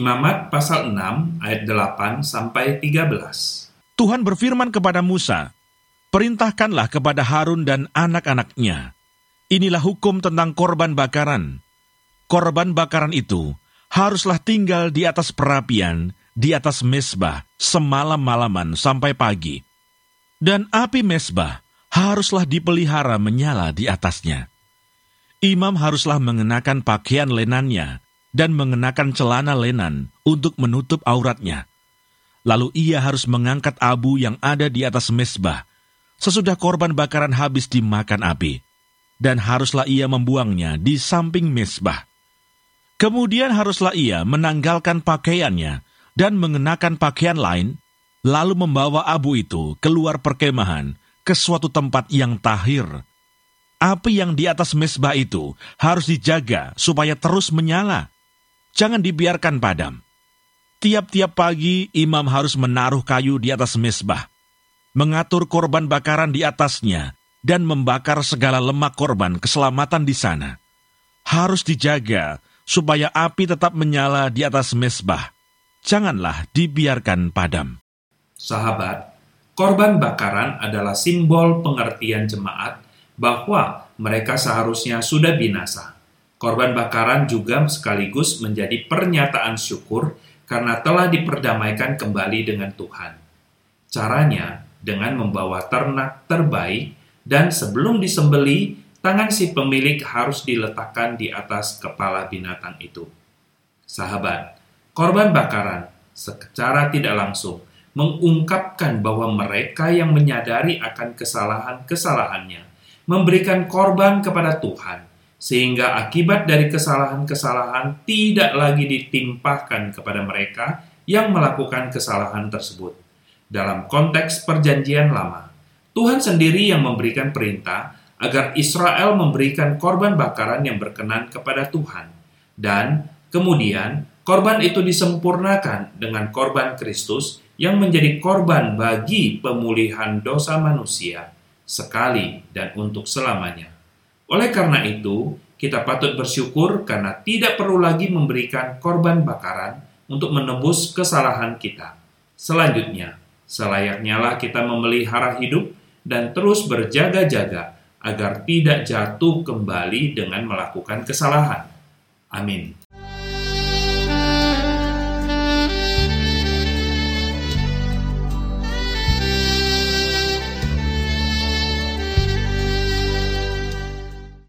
Imamat pasal 6 ayat 8 sampai 13. Tuhan berfirman kepada Musa, "Perintahkanlah kepada Harun dan anak-anaknya. Inilah hukum tentang korban bakaran. Korban bakaran itu haruslah tinggal di atas perapian, di atas mezbah, semalam-malaman sampai pagi. Dan api mezbah haruslah dipelihara menyala di atasnya. Imam haruslah mengenakan pakaian lenannya dan mengenakan celana lenan untuk menutup auratnya. Lalu ia harus mengangkat abu yang ada di atas mezbah sesudah korban bakaran habis dimakan api, dan haruslah ia membuangnya di samping mezbah. Kemudian haruslah ia menanggalkan pakaiannya dan mengenakan pakaian lain, lalu membawa abu itu keluar perkemahan ke suatu tempat yang tahir. Api yang di atas mezbah itu harus dijaga supaya terus menyala. Jangan dibiarkan padam. Tiap-tiap pagi imam harus menaruh kayu di atas mezbah, mengatur korban bakaran di atasnya, dan membakar segala lemak korban keselamatan di sana. Harus dijaga supaya api tetap menyala di atas mezbah. Janganlah dibiarkan padam." Sahabat, korban bakaran adalah simbol pengertian jemaat bahwa mereka seharusnya sudah binasa. Korban bakaran juga sekaligus menjadi pernyataan syukur karena telah diperdamaikan kembali dengan Tuhan. Caranya dengan membawa ternak terbaik, dan sebelum disembeli, tangan si pemilik harus diletakkan di atas kepala binatang itu. Sahabat, korban bakaran secara tidak langsung mengungkapkan bahwa mereka yang menyadari akan kesalahan-kesalahannya memberikan korban kepada Tuhan, sehingga akibat dari kesalahan-kesalahan tidak lagi ditimpahkan kepada mereka yang melakukan kesalahan tersebut. Dalam konteks perjanjian lama, Tuhan sendiri yang memberikan perintah agar Israel memberikan korban bakaran yang berkenan kepada Tuhan. Dan kemudian korban itu disempurnakan dengan korban Kristus yang menjadi korban bagi pemulihan dosa manusia sekali dan untuk selamanya. Oleh karena itu, kita patut bersyukur karena tidak perlu lagi memberikan korban bakaran untuk menebus kesalahan kita. Selanjutnya, selayaknya lah kita memelihara hidup dan terus berjaga-jaga agar tidak jatuh kembali dengan melakukan kesalahan. Amin.